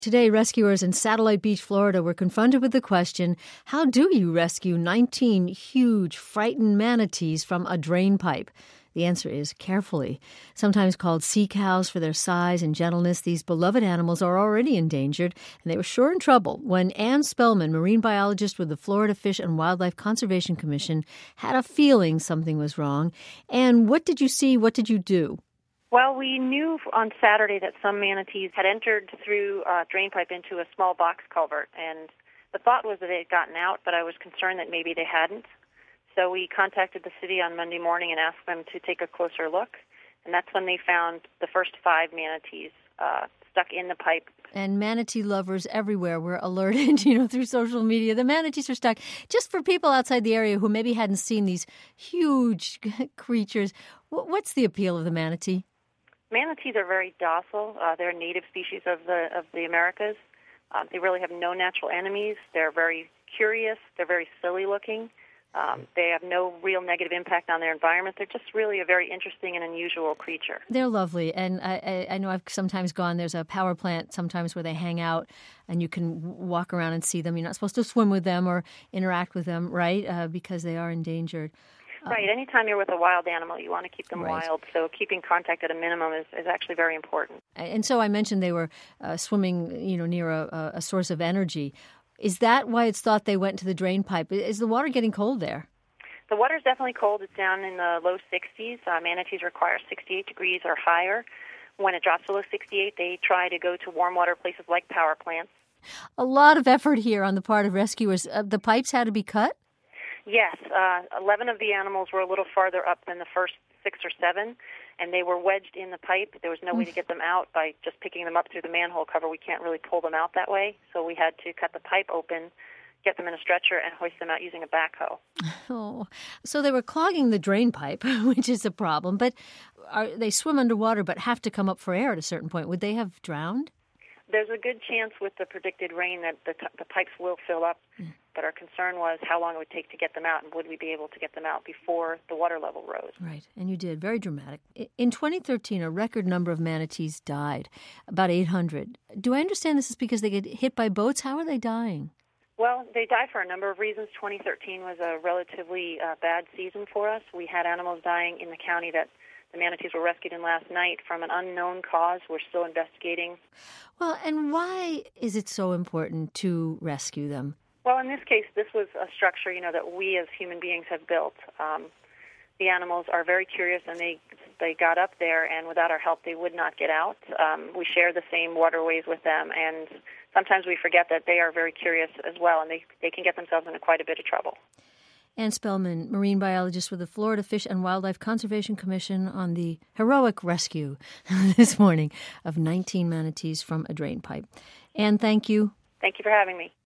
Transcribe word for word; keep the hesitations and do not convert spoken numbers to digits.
Today, rescuers in Satellite Beach, Florida were confronted with the question, how do you rescue nineteen huge, frightened manatees from a drain pipe? The answer is carefully. Sometimes called sea cows for their size and gentleness, these beloved animals are already endangered, and they were sure in trouble when Ann Spellman, marine biologist with the Florida Fish and Wildlife Conservation Commission, had a feeling something was wrong. And what did you see? What did you do? Well, we knew on Saturday that some manatees had entered through a drain pipe into a small box culvert, and the thought was that they had gotten out, but I was concerned that maybe they hadn't. So we contacted the city on Monday morning and asked them to take a closer look, and that's when they found the first five manatees uh, stuck in the pipe. And manatee lovers everywhere were alerted, you know, through social media. The manatees are stuck. Just for people outside the area who maybe hadn't seen these huge creatures, what's the appeal of the manatee? Manatees are very docile. Uh, they're a native species of the of the Americas. Um, they really have no natural enemies. They're very curious. They're very silly looking. Um, they have no real negative impact on their environment. They're just really a very interesting and unusual creature. They're lovely. And I, I, I know I've sometimes gone, there's a power plant sometimes where they hang out and you can walk around and see them. You're not supposed to swim with them or interact with them, right, uh, because they are endangered. Right. Anytime you're with a wild animal, you want to keep them right. wild. So keeping contact at a minimum is, is actually very important. And so I mentioned they were uh, swimming, you know, near a, a source of energy. Is that why it's thought they went to the drain pipe? Is the water getting cold there? The water's definitely cold. It's down in the low sixties. Uh, manatees require sixty-eight degrees or higher. When it drops below sixty-eight, they try to go to warm water places like power plants. A lot of effort here on the part of rescuers. Uh, the pipes had to be cut? Yes, uh, eleven of the animals were a little farther up than the first six or seven, and they were wedged in the pipe. There was no way to get them out by just picking them up through the manhole cover. We can't really pull them out that way, so we had to cut the pipe open, get them in a stretcher, and hoist them out using a backhoe. Oh, so they were clogging the drain pipe, which is a problem, but are, they swim underwater but have to come up for air at a certain point. Would they have drowned? There's a good chance with the predicted rain that the, t- the pipes will fill up, mm. but our concern was how long it would take to get them out, and would we be able to get them out before the water level rose. Right, and you did. Very dramatic. In twenty thirteen, a record number of manatees died, about eight hundred. Do I understand this is because they get hit by boats? How are they dying? Well, they die for a number of reasons. twenty thirteen was a relatively uh, bad season for us. We had animals dying in the county that the manatees were rescued in last night from an unknown cause. We're still investigating. Well, and why is it so important to rescue them? Well, in this case, this was a structure, you know, that we as human beings have built. Um, the animals are very curious, and they they got up there, and without our help, they would not get out. Um, we share the same waterways with them, and sometimes we forget that they are very curious as well, and they, they can get themselves into quite a bit of trouble. Ann Spellman, marine biologist with the Florida Fish and Wildlife Conservation Commission, on the heroic rescue this morning of nineteen manatees from a drain pipe. Ann, thank you. Thank you for having me.